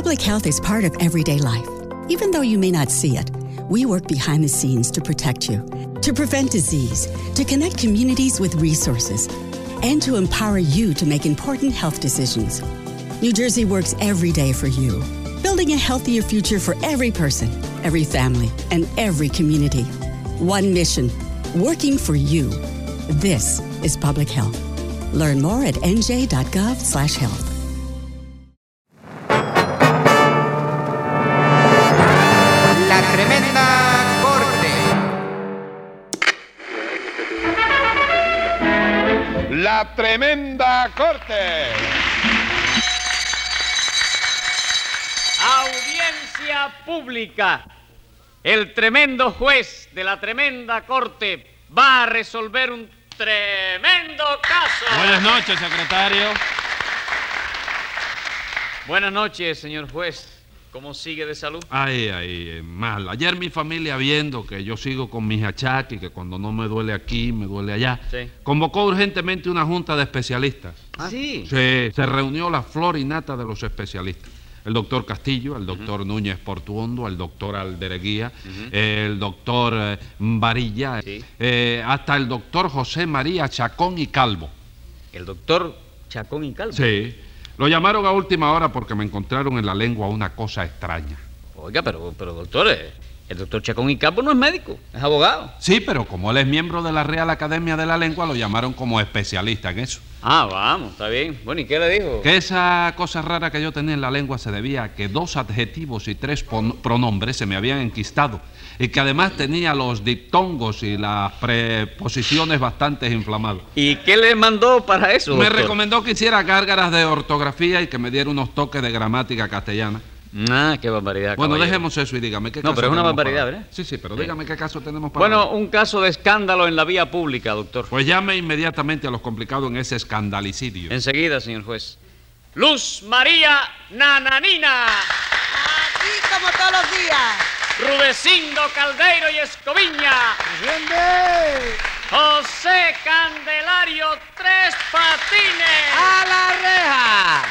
Public health is part of everyday life. Even though you may not see it, we work behind the scenes to protect you, to prevent disease, to connect communities with resources, and to empower you to make important health decisions. New Jersey works every day for you, building a healthier future for every person, every family, and every community. One mission, working for you. This is public health. Learn more at nj.gov/health. La Tremenda Corte. La Tremenda Corte. Audiencia pública. El tremendo juez de la Tremenda Corte va a resolver un tremendo caso. Buenas noches, secretario. Buenas noches, señor juez. ¿Cómo sigue de salud? Mal. Ayer mi familia, viendo que yo sigo con mis achaques, que cuando no me duele aquí, me duele allá, Sí. convocó urgentemente una junta de especialistas. ¿Ah, sí? Se reunió la flor y nata de los especialistas. El doctor Castillo, el doctor Núñez Portuondo, el doctor Aldereguía, el doctor Varilla, Sí. hasta el doctor José María Chacón y Calvo. ¿El doctor Chacón y Calvo? Sí. Lo llamaron a última hora porque me encontraron en la lengua una cosa extraña. Oiga, pero doctor, el doctor Chacón y Calvo no es médico, es abogado. Sí, pero como él es miembro de la Real Academia de la Lengua, lo llamaron como especialista en eso. Ah, vamos, está bien. Bueno, ¿y qué le dijo? Que esa cosa rara que yo tenía en la lengua se debía a que 2 adjetivos y 3 pronombres se me habían enquistado y que además tenía los diptongos y las preposiciones bastante inflamados. ¿Y qué le mandó para eso, Me doctor? recomendó que hiciera gárgaras de ortografía y que me diera unos toques de gramática castellana. Ah, qué barbaridad. Bueno, caballero. dejemos eso y dígame qué No, caso pero es una tenemos barbaridad, para... ¿verdad? Sí, pero dígame qué caso tenemos para... Bueno, un caso de escándalo en la vía pública, doctor. Pues llame inmediatamente a los complicados en ese escandalicidio. Enseguida, señor juez. Luz María Nananina, Aquí como todos los días. Rudecindo Caldeiro y Escoviña, José Candelario Tres Patines. ¡A la reja!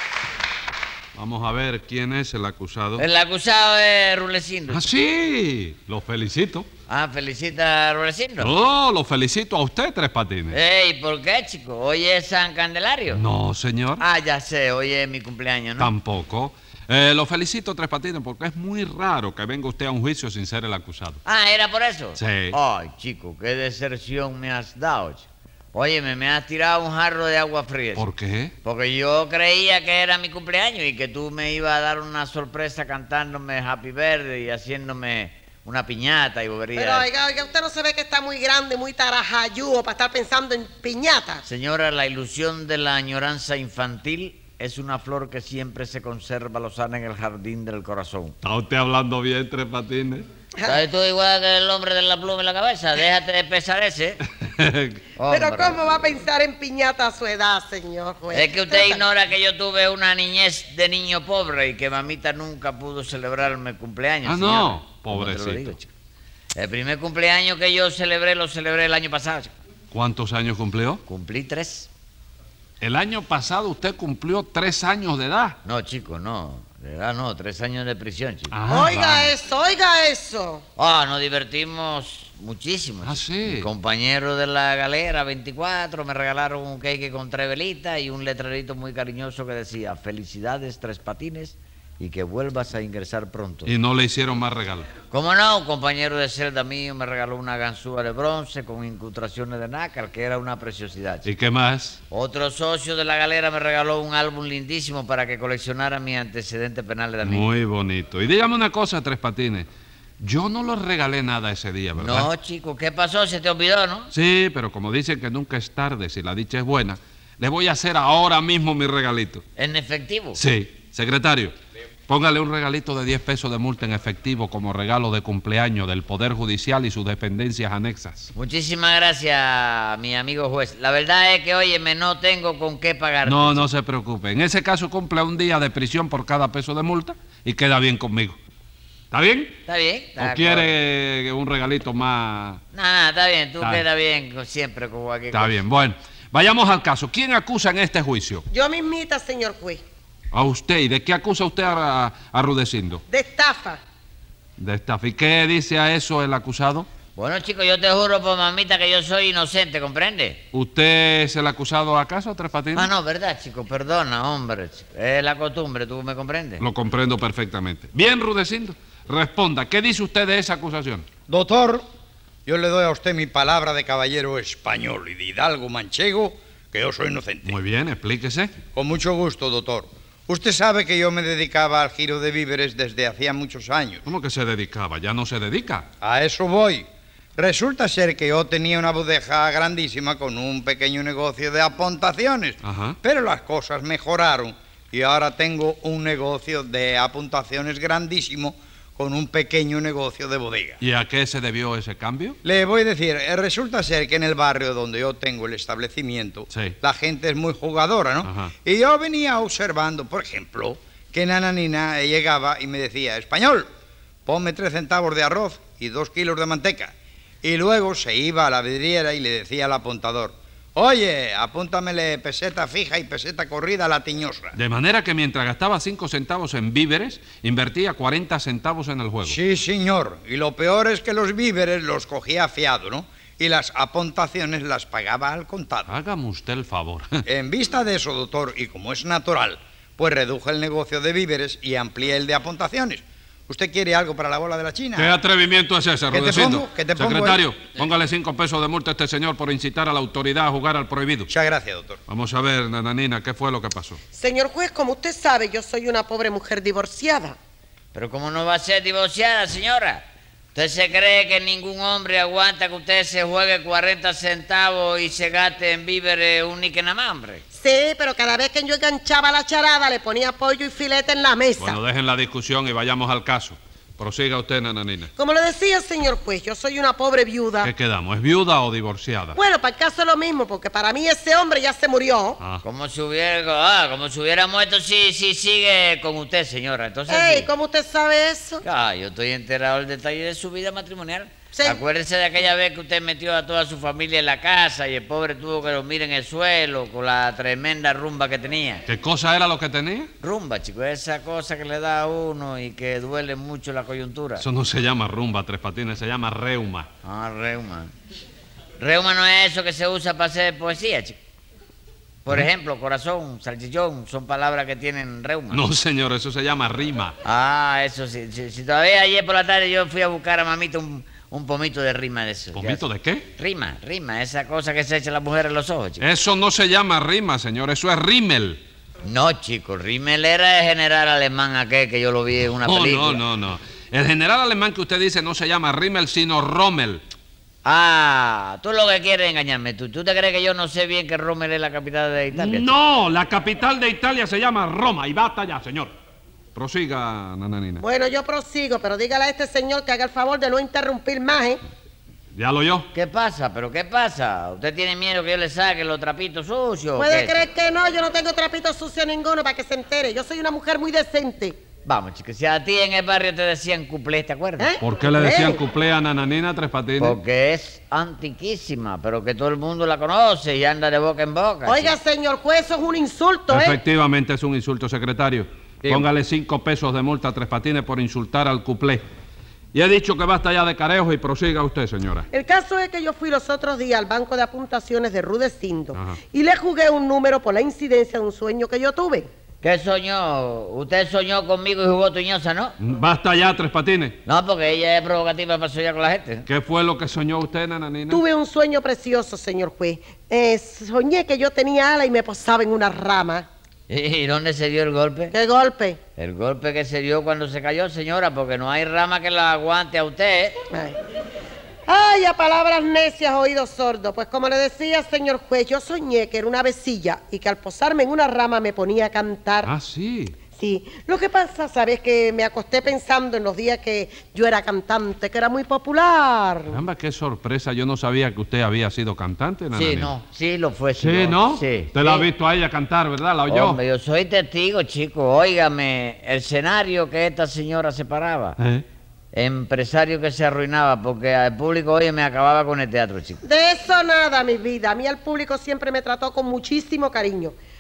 Vamos a ver quién es el acusado. El acusado es Rulecindo. Ah, sí, lo felicito. Ah, felicita a Rulecindo. No, lo felicito a usted, Tres Patines. Ey, ¿por qué, chico? ¿Hoy es San Candelario? No, señor. Ah, ya sé, hoy es mi cumpleaños, ¿no? Tampoco. Lo felicito, Tres Patines, porque es muy raro que venga usted a un juicio sin ser el acusado. Ah, ¿era por eso? Sí. Ay, chico, qué deserción me has dado, chico. Óyeme, me has tirado un jarro de agua fría. ¿Por chico. qué? Porque yo creía que era mi cumpleaños y que tú me ibas a dar una sorpresa cantándome Happy Birthday y haciéndome una piñata y bobería. Pero oiga, usted no se ve que está muy grande, muy tarajayúo para estar pensando en piñatas. Señora, la ilusión de la añoranza infantil es una flor que siempre se conserva lozana en el jardín del corazón. ¿Está usted hablando bien, Tres Patines? ¿Sabes tú igual que el hombre de la pluma en la cabeza? Déjate de pesar ese. Pero ¿cómo va a pensar en piñata a su edad, señor juez? Es que usted ignora que yo tuve una niñez de niño pobre y que mamita nunca pudo celebrarme cumpleaños. Ah, señora. no, ¿Cómo te lo pobrecito. digo, chico? El primer cumpleaños que yo celebré, lo celebré el año pasado, chico. ¿Cuántos años cumplió? Cumplí 3. El año pasado usted cumplió 3 años de edad. No, chico, no. De edad no, 3 años de prisión, chico. Ah, Oiga vale. eso, oiga eso. Ah, nos divertimos muchísimo. Ah, chico. sí. Mi compañero de la galera, 24, me regalaron un cake con 3 velitas y un letrerito muy cariñoso que decía: felicidades, Tres Patines, y que vuelvas a ingresar pronto. Y no le hicieron más regalos. ¿Cómo no? Un compañero de celda mío me regaló una ganzúa de bronce con incrustaciones de nácar, que era una preciosidad. ¿Y qué más? Otro socio de la galera me regaló un álbum lindísimo para que coleccionara mis antecedentes penales de amigo. Muy bonito. Y dígame una cosa, Tres Patines. Yo no le regalé nada ese día, ¿verdad? No, chico, ¿qué pasó? Se te olvidó, ¿no? Sí, pero como dicen que nunca es tarde si la dicha es buena, le voy a hacer ahora mismo mi regalito. ¿En efectivo? Sí. Secretario, póngale un regalito de 10 pesos de multa en efectivo como regalo de cumpleaños del Poder Judicial y sus dependencias anexas. Muchísimas gracias, mi amigo juez. La verdad es que, óyeme, no tengo con qué pagar. No se preocupe. En ese caso cumple un día de prisión por cada peso de multa y queda bien conmigo. ¿Está bien? ¿Está bien? ¿O quiere un regalito más? No, está bien. Tú Está quedas bien siempre con cualquier Está cosa. bien. Bueno, vayamos al caso. ¿Quién acusa en este juicio? Yo mismita, señor juez. A usted. ¿Y de qué acusa usted a Rudecindo? De estafa. De estafa. ¿Y qué dice a eso el acusado? Bueno, chico, yo te juro por mamita que yo soy inocente, ¿comprende? ¿Usted es el acusado acaso, Tres Patines? Ah, no, verdad, chico, perdona, hombre. Chico. Es la costumbre, ¿tú me comprendes? Lo comprendo perfectamente. Bien, Rudecindo, responda. ¿Qué dice usted de esa acusación? Doctor, yo le doy a usted mi palabra de caballero español y de hidalgo manchego que yo soy inocente. Muy bien, explíquese. Con mucho gusto, doctor. Usted sabe que yo me dedicaba al giro de víveres desde hacía muchos años. ¿Cómo que se dedicaba? ¿Ya no se dedica? A eso voy. Resulta ser que yo tenía una bodega grandísima con un pequeño negocio de apuntaciones. Ajá. Pero las cosas mejoraron y ahora tengo un negocio de apuntaciones grandísimo con un pequeño negocio de bodega. ¿Y a qué se debió ese cambio? Le voy a decir, resulta ser que en el barrio donde yo tengo el establecimiento, Sí. la gente es muy jugadora, ¿no? Ajá. Y yo venía observando, por ejemplo, que Nananina llegaba y me decía, español, ponme 3 centavos de arroz y 2 kilos de manteca. Y luego se iba a la vidriera y le decía al apuntador, oye, apúntamele peseta fija y peseta corrida a la tiñosa. De manera que mientras gastaba 5 centavos en víveres, invertía 40 centavos en el juego. Sí, señor. Y lo peor es que los víveres los cogía fiado, ¿no? Y las apuntaciones las pagaba al contado. Hágame usted el favor. En vista de eso, doctor, y como es natural, pues reduje el negocio de víveres y amplié el de apuntaciones. ¿Usted quiere algo para la bola de la China? ¿Qué atrevimiento es ese, ¿Qué te Rudecindo? pongo? ¿Qué te pongo Secretario, póngale 5 pesos de multa a este señor por incitar a la autoridad a jugar al prohibido. Muchas gracias, doctor. Vamos a ver, Nananina, ¿qué fue lo que pasó? Señor juez, como usted sabe, yo soy una pobre mujer divorciada. Pero ¿cómo no va a ser divorciada, señora? ¿Usted se cree que ningún hombre aguanta que usted se juegue 40 centavos y se gaste en víveres un níquel nada más, hombre? Sí, pero cada vez que yo enganchaba la charada le ponía pollo y filete en la mesa. Bueno, dejen la discusión y vayamos al caso. Prosiga usted, Nananina. Como le decía, señor juez, yo soy una pobre viuda. ¿Qué quedamos? ¿Es viuda o divorciada? Bueno, para el caso es lo mismo, porque para mí ese hombre ya se murió. Ah. Como si hubiera muerto si sigue con usted, señora. Entonces, Ey, sí. ¿cómo usted sabe eso? Ah, yo estoy enterado del detalle de su vida matrimonial. Sí. Acuérdese de aquella vez que usted metió a toda su familia en la casa y el pobre tuvo que dormir en el suelo con la tremenda rumba que tenía. ¿Qué cosa era lo que tenía? Rumba, chico, esa cosa que le da a uno y que duele mucho la coyuntura. Eso no se llama rumba, Tres Patines, se llama reuma. Ah, reuma. Reuma no es eso que se usa para hacer poesía, chico. Por ejemplo, corazón, salchichón, son palabras que tienen reuma. No, señor, eso se llama rima. Ah, eso sí. Si todavía ayer por la tarde yo fui a buscar a mamita un pomito de rima de eso. ¿Pomito ya. de qué? Rima, esa cosa que se echa la mujer en los ojos, chico. Eso no se llama rima, señor, eso es rímel. No, chico, Rimmel era el general alemán aquel que yo lo vi en una película. No. El general alemán que usted dice no se llama Rimmel, sino Rommel. Ah, tú lo que quieres es engañarme. ¿Tú te crees que yo no sé bien que Rommel es la capital de Italia? No, la capital de Italia se llama Roma y basta ya, señor. Prosiga, Nananina. Bueno, yo prosigo, pero dígale a este señor que haga el favor de no interrumpir más, ¿eh? ¿Ya lo oyó? ¿Qué pasa? ¿Pero qué pasa? ¿Usted tiene miedo que yo le saque los trapitos sucios? o Puede qué? creer que no, yo no tengo trapito sucio ninguno para que se entere. Yo soy una mujer muy decente. Vamos, chicos, si a ti en el barrio te decían cuplés, ¿te acuerdas? ¿Eh? ¿Por qué le decían Ey. cuplé a Nananina, Tres Patines? Porque es antiquísima, pero que todo el mundo la conoce y anda de boca en boca. Oiga, chico. señor juez, eso es un insulto, ¿eh? Efectivamente es un insulto, secretario. Sí. Póngale 5 pesos de multa a Tres Patines por insultar al cuplé. Y he dicho que basta ya de carejos y prosiga usted, señora. El caso es que yo fui los otros días al banco de apuntaciones de Rudecindo Ajá. y le jugué un número por la incidencia de un sueño que yo tuve. ¿Qué soñó? Usted soñó conmigo y jugó tuñosa, ¿no? Basta ya, Tres Patines. No, porque ella es provocativa para soñar con la gente. ¿Qué fue lo que soñó usted, Nananina? Tuve un sueño precioso, señor juez. Soñé que yo tenía alas y me posaba en una rama. ¿Y dónde se dio el golpe? ¡Qué golpe! El golpe que se dio cuando se cayó, señora, porque no hay rama que la aguante a usted. Ay. Ay, a palabras necias, oídos sordos. Pues como le decía, señor juez, yo soñé que era una avecilla y que al posarme en una rama me ponía a cantar. Ah, sí. Sí, lo que pasa, ¿sabes? Que me acosté pensando en los días que yo era cantante, que era muy popular. Caramba, qué sorpresa. Yo no sabía que usted había sido cantante, Nananina. Sí, no, sí lo fue, Sí, señor. ¿no? Sí. Usted la ha visto a ella cantar, ¿verdad? ¿La oyó? Hombre, yo soy testigo, chico. Óigame, el escenario que esta señora se paraba. ¿Eh? Empresario que se arruinaba porque al público, oye, me acababa con el teatro, chico. De eso nada, mi vida. A mí el público siempre me trató con muchísimo cariño.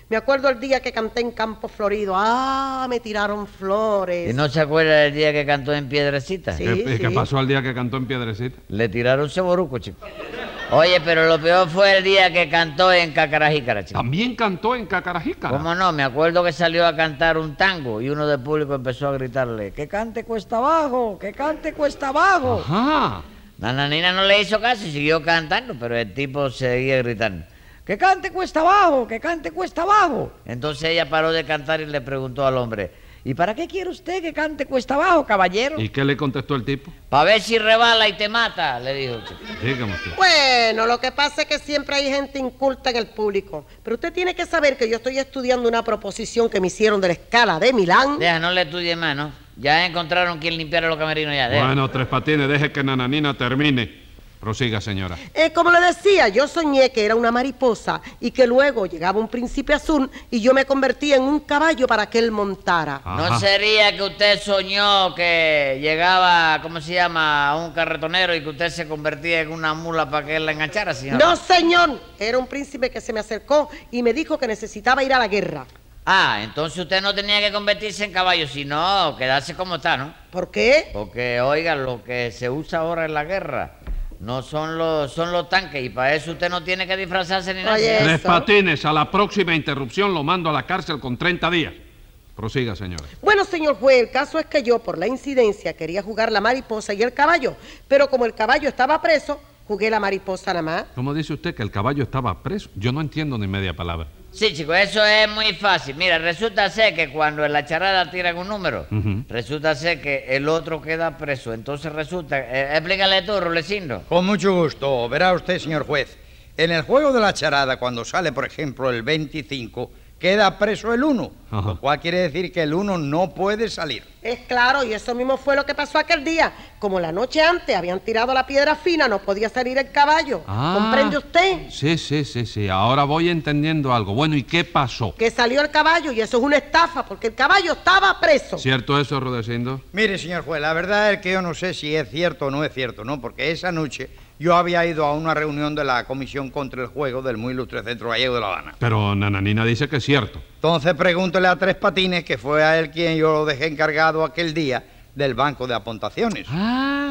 Me acuerdo el día que canté en Campo Florido. ¡Ah! Me tiraron flores. ¿Y no se acuerda del día que cantó en Piedrecita? Sí. ¿Qué pasó el día que cantó en Piedrecita? Le tiraron ceboruco, chico. Oye, pero lo peor fue el día que cantó en Cacarajícara, chico. También cantó en Cacarajícara. ¿Cómo no? Me acuerdo que salió a cantar un tango y uno del público empezó a gritarle, ¡que cante cuesta abajo! ¡Que cante cuesta abajo! Ajá. Nananina no le hizo caso y siguió cantando, pero el tipo seguía gritando, ¡que cante cuesta abajo! ¡Que cante cuesta abajo! Entonces ella paró de cantar y le preguntó al hombre, ¿y para qué quiere usted que cante cuesta abajo, caballero? ¿Y qué le contestó el tipo? Para ver si rebala y te mata, le dijo. Dígame usted. Bueno, lo que pasa es que siempre hay gente inculta en el público. Pero usted tiene que saber que yo estoy estudiando una proposición que me hicieron de la escala de Milán. Deja, no le estudie más, ¿no? Ya encontraron quien limpiara los camerinos ya. Deja. Bueno, Tres Patines, deje que Nananina termine. Prosiga, señora. Como le decía, yo soñé que era una mariposa y que luego llegaba un príncipe azul y yo me convertía en un caballo para que él montara. Ajá. ¿No sería que usted soñó que llegaba, ¿cómo se llama?, un carretonero y que usted se convertía en una mula para que él la enganchara, señor? No, señor, era un príncipe que se me acercó y me dijo que necesitaba ir a la guerra. Ah, entonces usted no tenía que convertirse en caballo, sino quedarse como está, ¿no? ¿Por qué? Porque, oiga, lo que se usa ahora en la guerra no son los tanques y para eso usted no tiene que disfrazarse ni nada. Oye, Tres eso. Patines, a la próxima interrupción lo mando a la cárcel con 30 días. Prosiga, señora. Bueno, señor juez, el caso es que yo, por la incidencia, quería jugar la mariposa y el caballo, pero como el caballo estaba preso, jugué la mariposa nada más. ¿Cómo dice usted que el caballo estaba preso? Yo no entiendo ni media palabra. Sí, chicos, eso es muy fácil. Mira, resulta ser que cuando en la charada tiran un número, Ujú. resulta ser que el otro queda preso. Entonces resulta... explícale tú, Rulecindo. Con mucho gusto. Verá usted, señor juez. En el juego de la charada, cuando sale, por ejemplo, el 25, queda preso el 1, Ajá. lo cual quiere decir que el 1 no puede salir. Es claro, y eso mismo fue lo que pasó aquel día. Como la noche antes habían tirado la piedra fina, no podía salir el caballo. ¿Comprende usted? Sí. Ahora voy entendiendo algo. Bueno, ¿y qué pasó? Que salió el caballo y eso es una estafa, porque el caballo estaba preso. ¿Cierto eso, Rudecindo? Mire, señor juez, la verdad es que yo no sé si es cierto o no es cierto, ¿no? Porque esa noche yo había ido a una reunión de la Comisión contra el Juego del muy ilustre Centro Gallego de La Habana. Pero Nananina dice que es cierto. Entonces pregúntele a Tres Patines, que fue a él quien yo lo dejé encargado aquel día del banco de apuntaciones. Ah,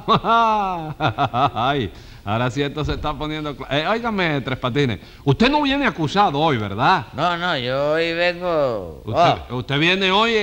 vamos. Ay, ahora sí esto se está poniendo... óigame, Tres Patines, usted no viene acusado hoy, ¿verdad? No, yo hoy vengo... Usted viene hoy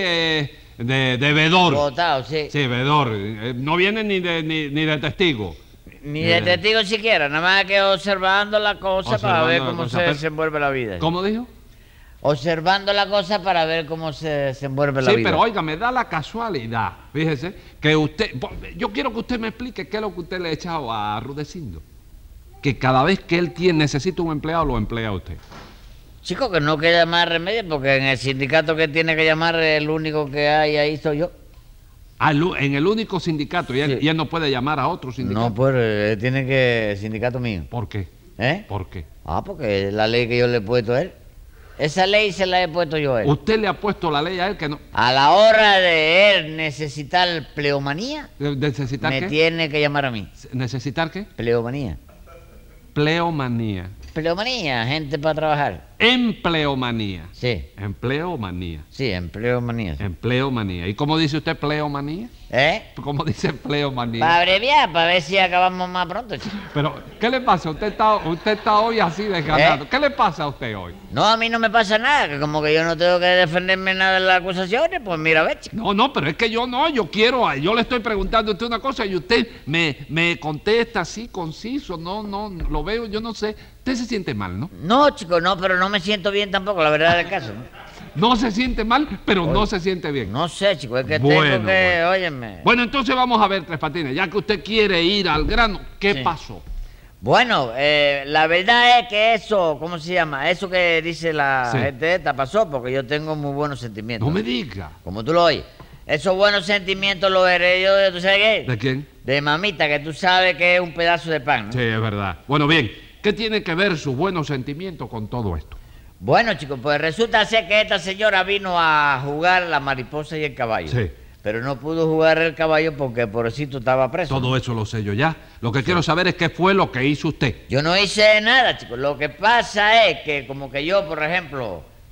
de vedor. Votado, sí. Sí, vedor. No viene ni de testigo. Ni de testigo siquiera, nada más que observando la cosa para ver Observando la cómo cosa, se pero- desenvuelve la vida. ¿Cómo dijo? Observando la cosa para ver cómo se desenvuelve la Sí, vida. pero oiga, me da la casualidad, fíjese, que usted... Yo quiero que usted me explique qué es lo que usted le ha echado a Rudecindo. Que cada vez que él necesita un empleado, lo emplea usted. Chico, que no queda más remedio porque en el sindicato que tiene que llamar el único que hay ahí soy yo. En el único sindicato, y él, Sí. y él no puede llamar a otro sindicato. No, pues tiene que... sindicato mío. ¿Por qué? ¿Eh? ¿Por qué? Ah, porque es la ley que yo le he puesto a él. Esa ley se la he puesto yo a él. Usted le ha puesto la ley a él que no... A la hora de él necesitar pleomanía, ¿Necesitar me qué? tiene que llamar a mí. ¿Necesitar qué? Pleomanía. Pleomanía. Pleomanía, gente para trabajar. Empleomanía. Sí, Empleomanía. sí, empleomanía. Sí. Empleomanía. ¿Y cómo dice usted pleomanía? ¿Eh? ¿Cómo dice pleomanía? Para abreviar, para ver si acabamos más pronto, chico. Pero, ¿qué le pasa? Usted está hoy así desganado. ¿Qué le pasa a usted hoy? No, a mí no me pasa nada, que como que yo no tengo que defenderme nada de las acusaciones, pues mira, a ver, chico. No, pero es que yo yo le estoy preguntando a usted una cosa y usted me contesta así, conciso, no, lo veo, yo no sé. Usted se siente mal, ¿no? No, chico, no, pero no me siento bien tampoco, la verdad del caso. No se siente mal, pero no se siente bien. No sé, chico, es que Bueno, tengo que, bueno. óyeme. Bueno, entonces vamos a ver, Tres Patines, ya que usted quiere ir al grano, ¿qué Sí. pasó? Bueno, la verdad es que eso, ¿cómo se llama? Eso que dice la Sí. gente esta pasó porque yo tengo muy buenos sentimientos. No me diga. Como tú lo oyes. Esos buenos sentimientos los heredé yo de, ¿tú sabes qué? ¿De quién? De mamita, que tú sabes que es un pedazo de pan, ¿no? Sí, es verdad. Bueno, bien, ¿qué tiene que ver sus buenos sentimientos con todo esto? Bueno, chicos, pues resulta ser que esta señora vino a jugar la mariposa y el caballo. Sí. Pero no pudo jugar el caballo porque pobrecito estaba preso. Todo eso lo sé yo ya. Lo que quiero saber es qué fue lo que hizo usted. Yo no hice nada, chicos. Lo que pasa es que como que yo, por ejemplo,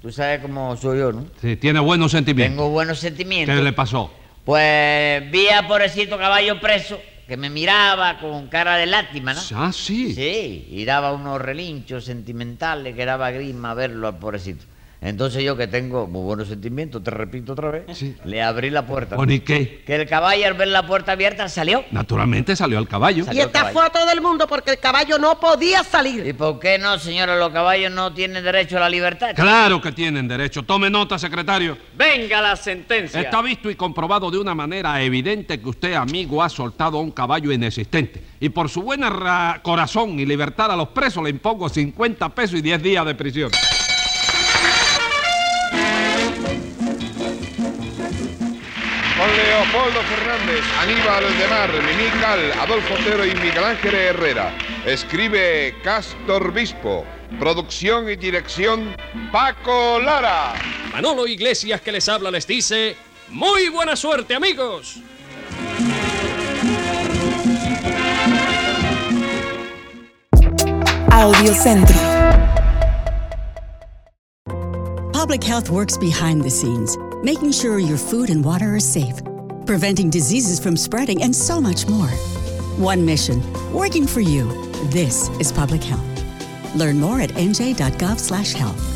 Tú sabes cómo soy yo, ¿no? Sí, tiene buenos sentimientos. Tengo buenos sentimientos. ¿Qué le pasó? Pues vi a pobrecito caballo preso que me miraba con cara de lástima, ¿no? Ah, sí. Sí, y daba unos relinchos sentimentales que daba grima verlo al pobrecito. Entonces yo, que tengo muy buenos sentimientos, te repito otra vez, Sí. le abrí la puerta. Bueno, ¿y qué? Que el caballo, al ver la puerta abierta, salió. Naturalmente salió al caballo. Salió Y el caballo. estafó a todo el mundo porque el caballo no podía ¿Y salir. por qué no, señora? Los caballos no tienen derecho a la libertad. Claro que tienen derecho. Tome nota, secretario. Venga la sentencia. Está visto y comprobado de una manera evidente que usted, amigo, ha soltado a un caballo inexistente. Y por su buena corazón y libertad a los presos le impongo 50 pesos y 10 días de prisión. Con Leopoldo Fernández, Aníbal de Mar, Mimí Cal, Adolfo Otero y Miguel Ángel Herrera. Escribe Castor Bispo. Producción y dirección Paco Lara. Manolo Iglesias, que les habla, les dice: ¡muy buena suerte, amigos! Audiocentro. Public health works behind the scenes, making sure your food and water are safe, preventing diseases from spreading, and so much more. One mission, working for you. This is public health. Learn more at nj.gov/health.